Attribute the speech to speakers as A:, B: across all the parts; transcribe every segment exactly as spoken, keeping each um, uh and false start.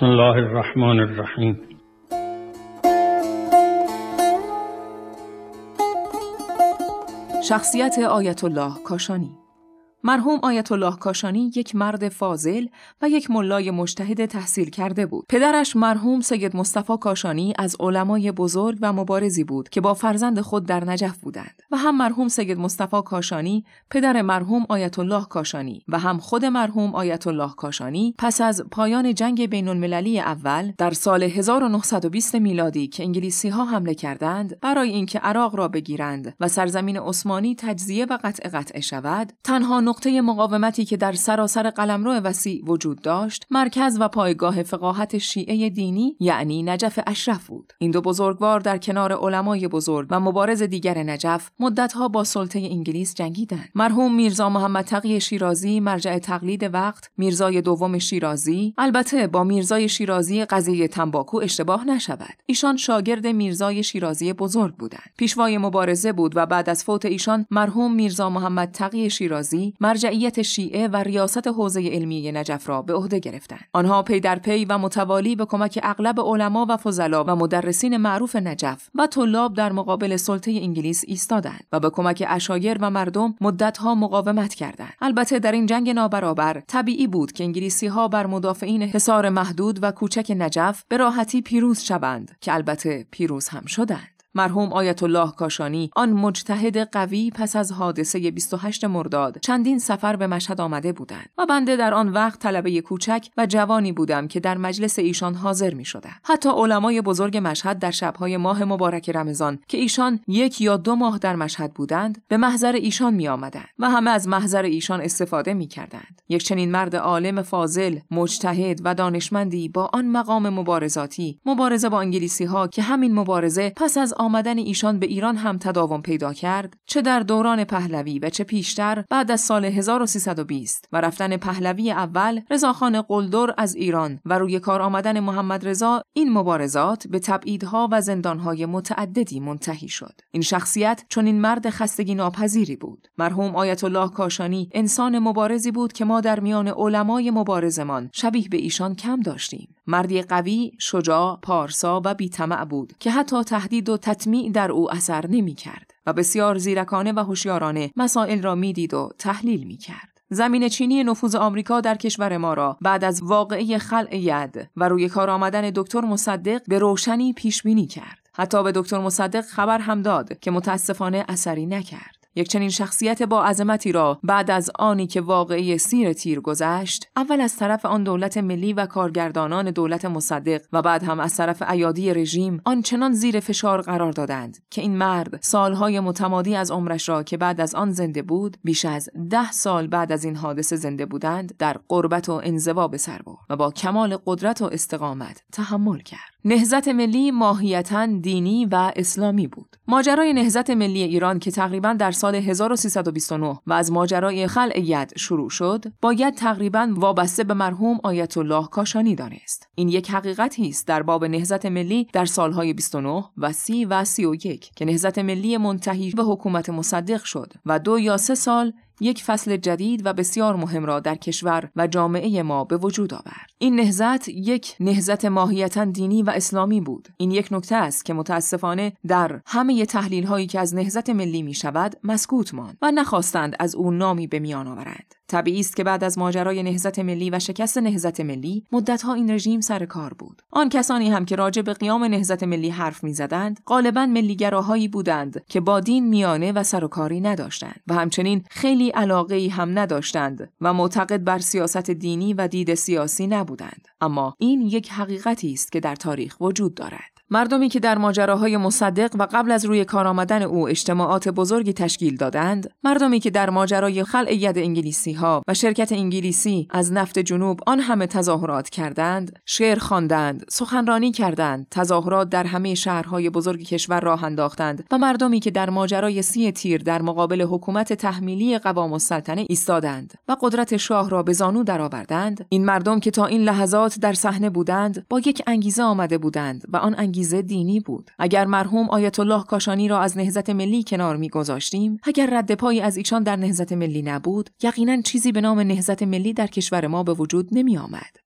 A: بسم الله الرحمن الرحیم.
B: شخصیت آیت الله کاشانی. مرحوم آیت الله کاشانی یک مرد فاضل و یک ملای مجتهد تحصیل کرده بود. پدرش مرحوم سید مصطفی کاشانی از علمای بزرگ و مبارزی بود که با فرزند خود در نجف بودند و هم مرحوم سید مصطفی کاشانی پدر مرحوم آیت الله کاشانی و هم خود مرحوم آیت الله کاشانی پس از پایان جنگ بین المللی اول در سال هزار و نهصد و بیست میلادی که انگلیسی ها حمله کردند برای اینکه عراق را بگیرند و سرزمین عثمانی تجزیه و قطع قطع شود، تنها نقطه مقاومتی که در سراسر قلمرو وسیع وجود داشت مرکز و پایگاه فقاهت شیعه دینی یعنی نجف اشرف بود. این دو بزرگوار در کنار علمای بزرگ و مبارز دیگر نجف مدتها با سلطه انگلیس جنگیدند. مرحوم میرزا محمد تقی شیرازی مرجع تقلید وقت، میرزای دوم شیرازی، البته با میرزای شیرازی قضیه تنباکو اشتباه نشود، ایشان شاگرد میرزای شیرازی بزرگ بودند. پیشوای مبارزه بود و بعد از فوت ایشان مرحوم میرزا محمد تقی شیرازی مرجعیت شیعه و ریاست حوزه علمی نجف را به عهده گرفتند. آنها پی در پی و متوالی به کمک اغلب علما و فضلا و مدرسین معروف نجف و طلاب در مقابل سلطه انگلیس ایستادند و به کمک عشایر و مردم مدتها مقاومت کردند. البته در این جنگ نابرابر طبیعی بود که انگلیسی‌ها بر مدافعین حصار محدود و کوچک نجف به راحتی پیروز شوند که البته پیروز هم شدند. مرحوم آیت الله کاشانی آن مجتهد قوی پس از حادثه بیست و هشتم مرداد چندین سفر به مشهد آمده بودند و بنده در آن وقت طلبه کوچک و جوانی بودم که در مجلس ایشان حاضر می شدم. حتی علمای بزرگ مشهد در شبهای ماه مبارک رمضان که ایشان یک یا دو ماه در مشهد بودند به محضر ایشان می آمدند و همه از محضر ایشان استفاده می کردند. یک چنین مرد عالم فاضل، مجتهد و دانشمندی با آن مقام مبارزاتی، مبارزه با انگلیسی ها که همین مبارزه پس از آمدن ایشان به ایران هم تداوم پیدا کرد، چه در دوران پهلوی و چه پیشتر بعد از سال هزار و سیصد و بیست و رفتن پهلوی اول رضاخان قلدر از ایران و روی کار آمدن محمد رضا، این مبارزات به تبعیدها و زندانهای متعددی منتهی شد. این شخصیت چون این مرد خستگی ناپذیری بود. مرحوم آیت الله کاشانی انسان مبارزی بود که ما در میان علمای مبارزمان شبیه به ایشان کم داشتیم. مردی قوی، شجاع، پارسا و بی‌طمع بود که حتی تهدید و تطمیع در او اثر نمی کرد و بسیار زیرکانه و هوشیارانه مسائل را می دید و تحلیل می کرد. زمین چینی نفوذ آمریکا در کشور ما را بعد از واقعه خلع ید و روی کار آمدن دکتر مصدق به روشنی پیش بینی کرد. حتی به دکتر مصدق خبر هم داد که متاسفانه اثری نکرد. یک چنین شخصیت با عظمتی را بعد از آنی که واقعی سیر تیر گذشت، اول از طرف آن دولت ملی و کارگردانان دولت مصدق و بعد هم از طرف ایادی رژیم آنچنان زیر فشار قرار دادند که این مرد سالهای متمادی از عمرش را که بعد از آن زنده بود، بیش از ده سال بعد از این حادثه زنده بودند، در غربت و انزوا به سر برد و با کمال قدرت و استقامت تحمل کرد. نهضت ملی ماهیتاً دینی و اسلامی بود. ماجرای نهضت ملی ایران که تقریباً در سال هزار و سیصد و بیست و نه و از ماجرای خلع ید شروع شد، باید تقریباً وابسته به مرحوم آیت الله کاشانی دانست. این یک حقیقتی است در باب نهضت ملی در سالهای بیست و نه و سی و سی و یک که نهضت ملی منتهی به حکومت مصدق شد و دو یا سه سال یک فصل جدید و بسیار مهم را در کشور و جامعه ما به وجود آورد. این نهضت یک نهضت ماهیتاً دینی و اسلامی بود. این یک نکته است که متاسفانه در همه تحلیل هایی که از نهضت ملی می شود مسکوت ماند و نخواستند از او نامی به میان آورند. طبیعی است که بعد از ماجرای نهضت ملی و شکست نهضت ملی مدتها این رژیم سر کار بود. آن کسانی هم که راجع به قیام نهضت ملی حرف می‌زدند غالباً ملی‌گراهایی بودند که با دین میانه و سر و کاری نداشتند و همچنین خیلی علاقه‌ای هم نداشتند و معتقد بر سیاست دینی و دید سیاسی نبودند. اما این یک حقیقتی است که در تاریخ وجود دارد. مردمی که در ماجراهای مصدق و قبل از روی کار آمدن او اجتماعات بزرگی تشکیل دادند، مردمی که در ماجرای خلع ید انگلیسی ها و شرکت انگلیسی از نفت جنوب آن همه تظاهرات کردند، شعر خواندند، سخنرانی کردند، تظاهرات در همه شهرهای بزرگ کشور راه انداختند و مردمی که در ماجرای سی تیر در مقابل حکومت تحمیلی قوام السلطنه ایستادند و قدرت شاه را به زانو درآوردند، این مردم که تا این لحظات در صحنه بودند با یک انگیزه آمده بودند و آن انگیزه دینی بود. اگر مرحوم آیت الله کاشانی را از نهضت ملی کنار می‌گذاشتیم، اگر رد پایی از ایشان در نهضت ملی نبود، یقینا چیزی به نام نهضت ملی در کشور ما به وجود نمی آمد.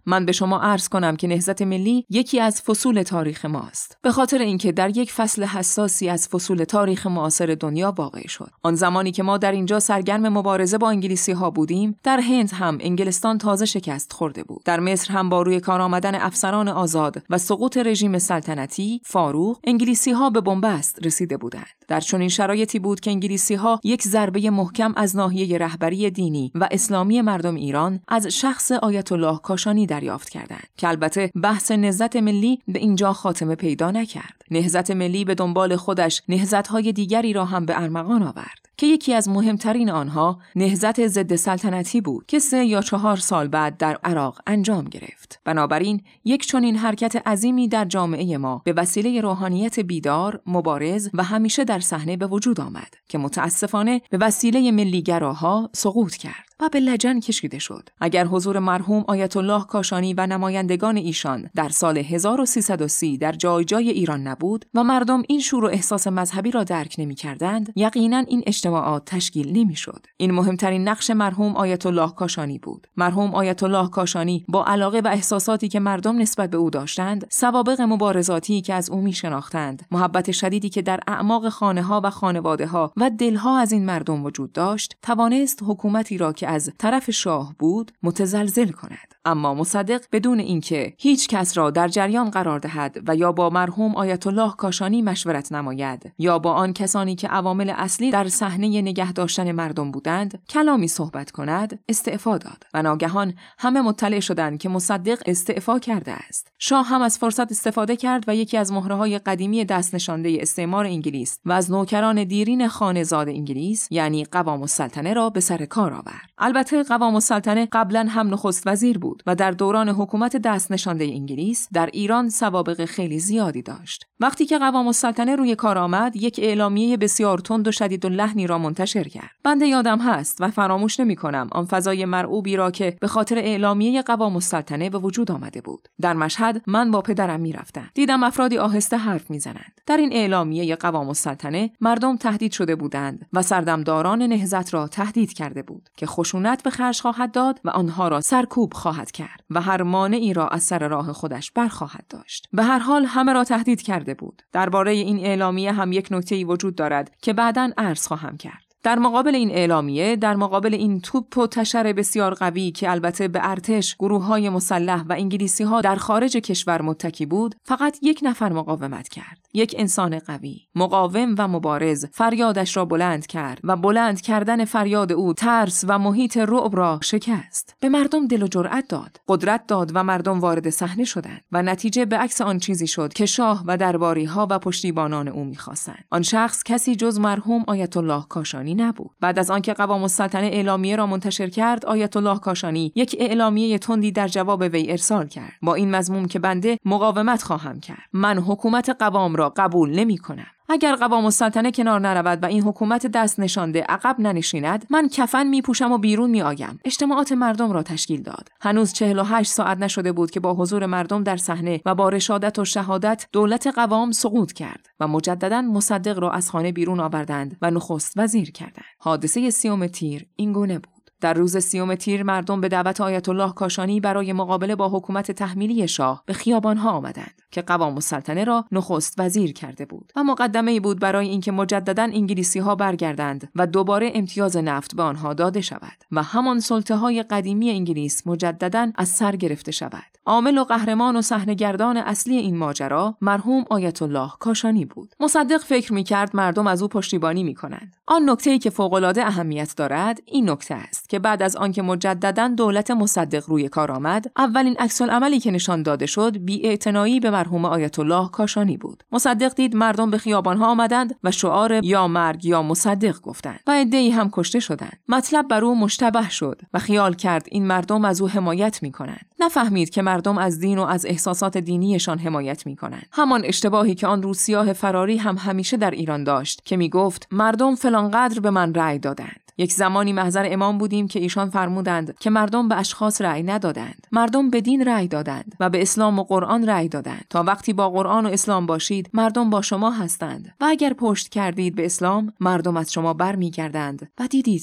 B: من به شما عرض کنم که نهضت ملی یکی از فصول تاریخ ماست، به خاطر اینکه در یک فصل حساسی از فصول تاریخ معاصر دنیا واقع شد. آن زمانی که ما در اینجا سرگرم مبارزه با انگلیسی‌ها بودیم، در هند هم انگلستان تازه شکست خورده بود. در مصر هم با روی کار آمدن افسران آزاد و سقوط رژیم سلطنتی فاروق، انگلیسی‌ها به بنبست رسیده بودند. در چنین شرایطی بود که انگلیسی‌ها یک ضربه محکم از ناحیه رهبری دینی و اسلامی مردم ایران از شخص آیت الله کاشانی دریافت کردند که البته بحث نهضت ملی به اینجا خاتمه پیدا نکرد. نهضت ملی به دنبال خودش نهضت‌های دیگری را هم به ارمغان آورد که یکی از مهمترین آنها نهضت ضد سلطنتی بود که سه یا چهار سال بعد در عراق انجام گرفت. بنابراین یک چنین حرکت عظیمی در جامعه ما به وسیله روحانیت بیدار، مبارز و همیشه در صحنه به وجود آمد که متاسفانه به وسیله ملیگراها سقوط کرد و به لجن کشیده شد. اگر حضور مرحوم آیت الله کاشانی و نمایندگان ایشان در سال هزار و سیصد و سی در جای جای ایران نبود و مردم این شور و احساس مذهبی را درک نمی‌کردند، یقینا این اجتماعات تشکیل نمی‌شد. این مهمترین نقش مرحوم آیت الله کاشانی بود. مرحوم آیت الله کاشانی با علاقه و احساساتی که مردم نسبت به او داشتند، سوابق مبارزاتی که از او می‌شناختند، محبت شدیدی که در اعماق خانه‌ها و خانواده‌ها و دل‌ها از این مردم وجود داشت، توانست حکومتی را که از طرف شاه بود متزلزل کند. اما مصدق بدون اینکه هیچ کس را در جریان قرار دهد و یا با مرحوم آیت الله کاشانی مشورت نماید یا با آن کسانی که عوامل اصلی در صحنه نگه داشتن مردم بودند کلامی صحبت کند، استعفا داد و ناگهان همه مطلع شدند که مصدق استعفا کرده است. شاه هم از فرصت استفاده کرد و یکی از مهره‌های قدیمی دست نشانده استعمار انگلیس و از نوکران دیرین خانزاد انگلیس یعنی قوام السلطنه را به سر کار آورد. البته قوام السلطنه قبلا هم نخست وزیر بود و در دوران حکومت دست نشانده انگلیس در ایران سوابق خیلی زیادی داشت. وقتی که قوام السلطنه روی کار آمد، یک اعلامیه بسیار تند و شدید اللحنی را منتشر کرد. بنده یادم هست و فراموش نمی‌کنم آن فضای مرعوبی را که به خاطر اعلامیه قوام السلطنه به وجود آمده بود. در مشهد من با پدرم می‌رفتم. دیدم افرادی آهسته حرف می‌زنند. در این اعلامیه قوام السلطنه مردم تهدید شده بودند و سردمداران نهضت را تهدید کرده بود که خشونت به خرج خواهد داد و آنها را سرکوب خواهد کرد و هر مانعی را از سر راه خودش برخواهد داشت. به هر حال همه را تهدید کرده بود. درباره این اعلامیه هم یک نکته‌ای وجود دارد که بعداً عرض خواهم کرد. در مقابل این اعلامیه، در مقابل این توپ و تشر بسیار قوی که البته به ارتش، گروه‌های مسلح و انگلیسی‌ها در خارج کشور متکی بود، فقط یک نفر مقاومت کرد. یک انسان قوی، مقاوم و مبارز فریادش را بلند کرد و بلند کردن فریاد او ترس و محیط رعب را شکست. به مردم دل و جرأت داد، قدرت داد و مردم وارد صحنه شدند و نتیجه به عکس آن چیزی شد که شاه و درباری‌ها و پشتیبانان او می‌خواستند. آن شخص کسی جز مرحوم آیت الله کاشانی نبود. بعد از آنکه قوام السلطنه اعلامیه را منتشر کرد، آیت الله کاشانی یک اعلامیه تندی در جواب وی ارسال کرد با این مضمون که بنده مقاومت خواهم کرد. من حکومت قوام را قبول نمی‌کنم. اگر قوام السلطنه کنار نرود و این حکومت دست نشانده عقب ننشیند، من کفن میپوشم و بیرون میآیم. اجتماعات مردم را تشکیل داد. هنوز چهل و هشت ساعت نشده بود که با حضور مردم در صحنه و با رشادت و شهادت دولت قوام سقوط کرد و مجددا مصدق را از خانه بیرون آوردند و نخست وزیر کردند. حادثه سیوم تیر این گونه بود. در روز سیوم تیر مردم به دعوت آیت الله کاشانی برای مقابله با حکومت تحمیلی شاه به خیابان‌ها آمدند که قوام السلطنه را نخست وزیر کرده بود و مقدمه‌ای بود برای اینکه مجددا انگلیسی‌ها برگردند و دوباره امتیاز نفت به آنها داده شود و همان سلطه‌های قدیمی انگلیس مجددا از سر گرفته شود. عامل و قهرمان و صحنه‌گردان اصلی این ماجرا مرحوم آیت الله کاشانی بود. مصدق فکر می‌کرد مردم از او پشتیبانی می‌کنند. آن نکته‌ای که فوق‌العاده اهمیت دارد این نکته است که بعد از آنکه مجددا دولت مصدق روی کار آمد، اولین عکس‌العملی که نشان داده شد بی‌اعتنایی به مرحوم آیت الله کاشانی بود. مصدق دید مردم به خیابان‌ها آمدند و شعار یا مرگ یا مصدق گفتند و عده‌ای هم کشته شدند. مطلب بر او مشتبه شد و خیال کرد این مردم از او حمایت می‌کنند. نفهمید که مردم از دین و از احساسات دینیشان حمایت می‌کنند. همان اشتباهی که آن روسیاه فراری هم همیشه در ایران داشت که می‌گفت مردم فلان قدر به من رأی دادند. یک زمانی محضر امام بودیم که ایشان فرمودند که مردم به اشخاص رأی ندادند، مردم به دین رأی دادند و به اسلام و قرآن رأی دادند. تا وقتی با قرآن و اسلام باشید مردم با شما هستند و اگر پشت کردید به اسلام مردم از شما برمیگردند و دیدید که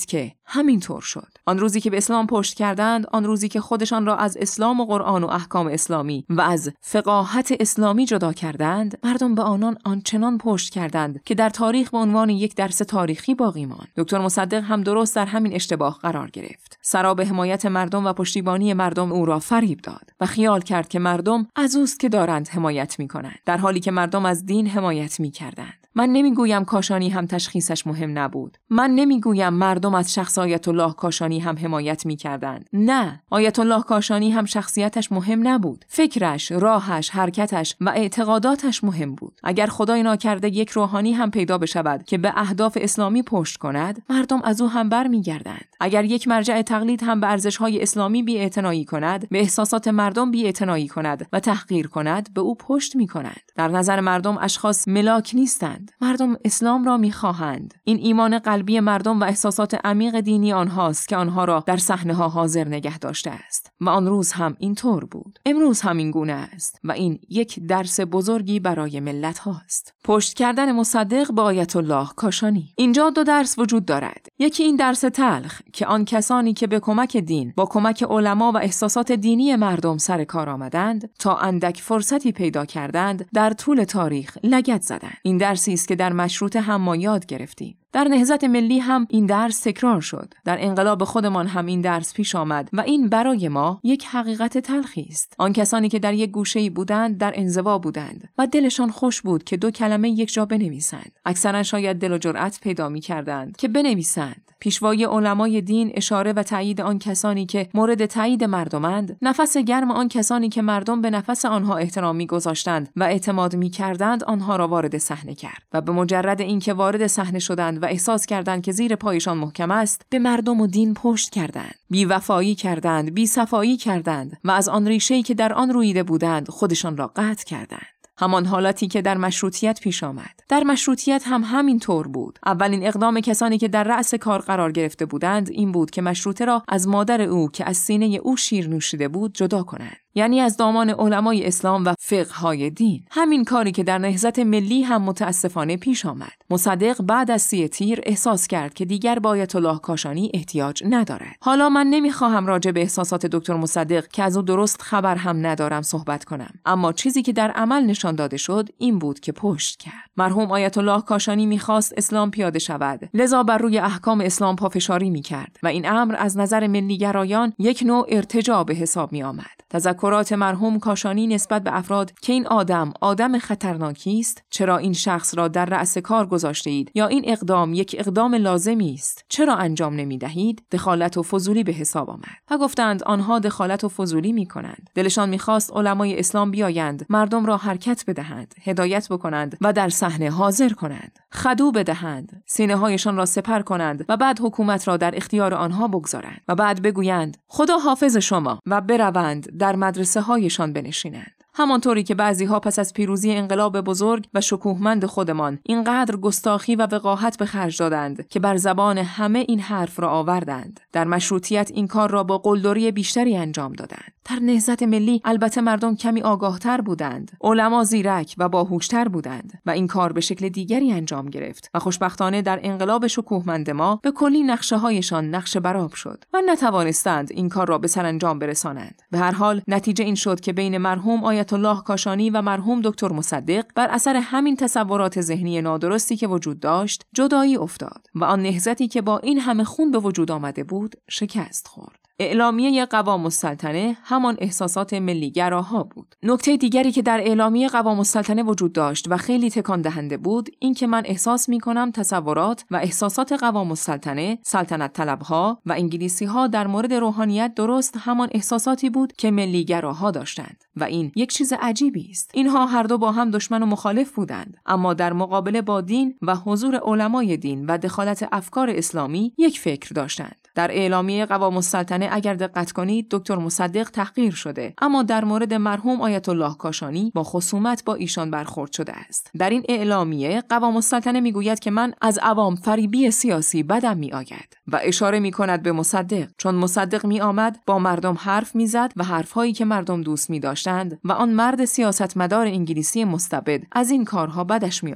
B: همینطور شد. آن روزی که به اسلام پشت کردند، آن روزی که خودشان را از اسلام و قرآن و احکام اسلامی و از فقاهت اسلامی جدا کردند، مردم به آنان آنچنان پشت کردند که در تاریخ به عنوان یک درس تاریخی باقی ماند. دکتر مصدق هم درست در همین اشتباه قرار گرفت. سراب حمایت مردم و پشتیبانی مردم او را فریب داد و خیال کرد که مردم از اوست که دارند حمایت می‌کنند، در حالی که مردم از دین حمایت می‌کردند. من نمیگویم کاشانی هم تشخیصش مهم نبود. من نمیگویم مردم از شخص آیت الله کاشانی هم حمایت می‌کردند. نه، آیت الله کاشانی هم شخصیتش مهم نبود. فکرش، راهش، حرکتش و اعتقاداتش مهم بود. اگر خدای ناکرده یک روحانی هم پیدا بشود که به اهداف اسلامی پشت کند، مردم از او هم برمیگردند. اگر یک مرجع تقلید هم به ارزش‌های اسلامی بی‌اعتنایی کند، به احساسات مردم بی‌اعتنایی کند و تحقیر کند، به او پشت می‌کنند. در نظر مردم اشخاص ملاک نیستند. مردم اسلام را می‌خواهند. این ایمان قلبی مردم و احساسات عمیق دینی آنهاست که آنها را در صحنه‌ها حاضر نگه داشته است. و آن روز هم اینطور بود. امروز هم این گونه است و این یک درس بزرگی برای ملت هاست. پشت کردن مصدق با آیت الله کاشانی. اینجا دو درس وجود دارد. یکی این درس تلخ که آن کسانی که به کمک دین، با کمک علما و احساسات دینی مردم سر کار آمدند، تا اندک فرصتی پیدا کردند، در طول تاریخ لگد زدند. این درسی است که در مشروطه هم ما یاد گرفتیم. در نهضت ملی هم این درس تکرار شد. در انقلاب خودمان هم این درس پیش آمد و این برای ما یک حقیقت تلخی است. آن کسانی که در یک گوشه‌ای بودند در انزوا بودند و دلشان خوش بود که دو کلمه یک جا بنویسند. اکثرا شاید دل و جرأت پیدا می‌کردند که بنویسند. پیشوای علمای دین، اشاره و تایید آن کسانی که مورد تایید مردمند، نفس گرم آن کسانی که مردم به نفس آنها احترام می‌گذاشتند و اعتماد می‌کردند، آنها را وارد صحنه کرد و به مجرد اینکه وارد صحنه شدند و احساس کردند که زیر پایشان محکم است، به مردم و دین پشت کردند، بی وفایی کردند، بی صفایی کردند و از آن ریشه‌ای که در آن رویده بودند خودشان را قطع کردند. همان حالتی که در مشروطیت پیش آمد. در مشروطیت هم همین طور بود. اولین اقدام کسانی که در رأس کار قرار گرفته بودند این بود که مشروطه را از مادر او که از سینه او شیر نوشیده بود جدا کنند. یعنی از دامان علمای اسلام و فقه‌های دین. همین کاری که در نهضت ملی هم متاسفانه پیش آمد. مصدق بعد از سی تیر احساس کرد که دیگر با آیت الله کاشانی احتیاج ندارد. حالا من نمیخواهم راجع به احساسات دکتر مصدق که از او درست خبر هم ندارم صحبت کنم، اما چیزی که در عمل نشان داده شد این بود که پشت کرد. مرحوم آیت الله کاشانی میخواست اسلام پیاده شود، لذا بر روی احکام اسلام پافشاری میکرد و این امر از نظر ملیگرایان یک نوع ارتجاع به حساب می آمد. تذکرات مرحوم کاشانی نسبت به افراد که این آدم آدم خطرناکی است، چرا این شخص را در رأس کار گذاشته اید، یا این اقدام یک اقدام لازمی است، چرا انجام نمی دهید، دخالت و فضولی به حساب آمد. و گفتند آنها دخالت و فضولی می کنند. دلشان می خواست علمای اسلام بیایند، مردم را حرکت بدهند، هدایت بکنند و در صحنه حاضر کنند، خدو بدهند، سینه هایشان را سپر کنند و بعد حکومت را در اختیار آنها بگذارند و بعد بگویند خدا حافظ شما و بروند در مدرسه هایشان بنشینند. همانطوری که بعضی ها پس از پیروزی انقلاب بزرگ و شکوهمند خودمان اینقدر گستاخی و وقاحت به خرج دادند که بر زبان همه این حرف را آوردند. در مشروطیت این کار را با قلدری بیشتری انجام دادند. در نهضت ملی البته مردم کمی آگاهتر بودند، علما زیرک و باهوشتر بودند و این کار به شکل دیگری انجام گرفت و خوشبختانه در انقلاب شکوهمند ما به کلی نقشه هایشان نقش برآب شد و نتوانستند این کار را به سرانجام برسانند. به هر حال نتیجه این شد که بین مرحوم آیت الله کاشانی و مرحوم دکتر مصدق بر اثر همین تصورات ذهنی نادرستی که وجود داشت جدایی افتاد و آن نهضتی که با این همه خون به وجود آمده بود شکست خورد. اعلامیه قوام السلطنه همان احساسات ملیگراها بود. نکته دیگری که در اعلامیه قوام السلطنه وجود داشت و خیلی تکان دهنده بود این که من احساس می کنم تصورات و احساسات قوام السلطنه، سلطنت طلبها و انگلیسی ها در مورد روحانیت درست همان احساساتی بود که ملیگراها داشتند و این یک چیز عجیبی است. اینها هر دو با هم دشمن و مخالف بودند، اما در مقابله با دین و حضور علمای دین و دخالت افکار اسلامی یک فکر داشتند. در اعلامیه قوام السلطنه اگر دقت کنید دکتر مصدق تحقیر شده، اما در مورد مرحوم آیت الله کاشانی با خصومت با ایشان برخورد شده است. در این اعلامیه قوام السلطنه میگوید که من از عوام فریبی سیاسی بدم میآید و اشاره میکند به مصدق، چون مصدق میآمد با مردم حرف میزد و حرفهایی که مردم دوست میداشتند و آن مرد سیاستمدار انگلیسی مستبد از این کارها بدش میآمد.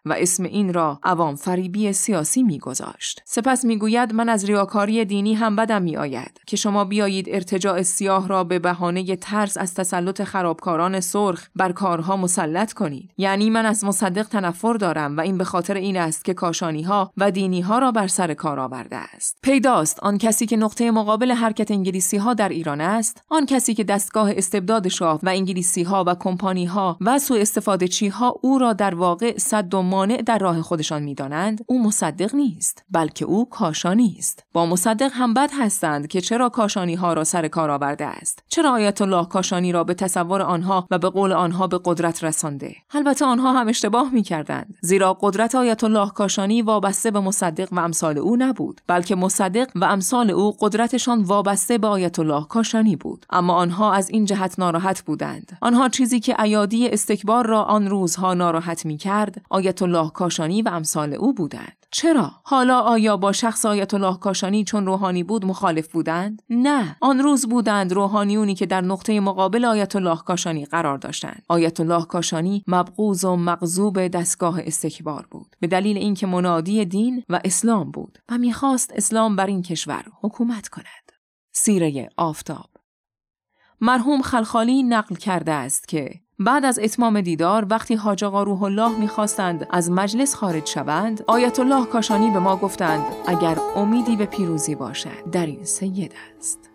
B: و اسم این را عوام فریبی سیاسی می‌گذاشت. سپس می‌گوید من از ریاکاری دینی هم بدم می‌آید که شما بیایید ارتجاع سیاه را به بهانه ترس از تسلط خرابکاران سرخ بر کارها مسلط کنید. یعنی من از مصدق تنفر دارم و این به خاطر این است که کاشانی‌ها و دینی‌ها را بر سر کار آورده است. پیداست آن کسی که نقطه مقابل حرکت انگلیسی‌ها در ایران است، آن کسی که دستگاه استبداد شاه و انگلیسی‌ها و کمپانی‌ها و سوء استفاده چی‌ها او را در واقع سد و مانع در راه خودشان می‌دانند، او مصدق نیست، بلکه او کاشانی است. با مصدق هم بد هستند که چرا کاشانی‌ها را سر کار آورده است، چرا آیت الله کاشانی را به تصور آنها و به قول آنها به قدرت رسانده. البته آنها هم اشتباه می‌کردند، زیرا قدرت آیت الله کاشانی وابسته به مصدق و امثال او نبود، بلکه مصدق و امثال او قدرتشان وابسته به آیت الله کاشانی بود. اما آنها از این جهت ناراحت بودند. آنها چیزی که ایادی استکبار را آن روزها ناراحت می‌کرد، آیت الله کاشانی و امثال او بودند. چرا؟ حالا آیا با شخص آیت الله کاشانی چون روحانی بود مخالف بودند؟ نه، آن روز بودند روحانیونی که در نقطه مقابل آیت الله کاشانی قرار داشتند. آیت الله کاشانی مبغوض و مغضوب دستگاه استکبار بود، به دلیل اینکه منادی دین و اسلام بود و می‌خواست اسلام بر این کشور حکومت کند. سیره آفتاب. مرحوم خلخالی نقل کرده است که بعد از اتمام دیدار وقتی حاج آقا روح الله می‌خواستند از مجلس خارج شوند، آیت الله کاشانی به ما گفتند اگر امیدی به پیروزی باشد در این سید است.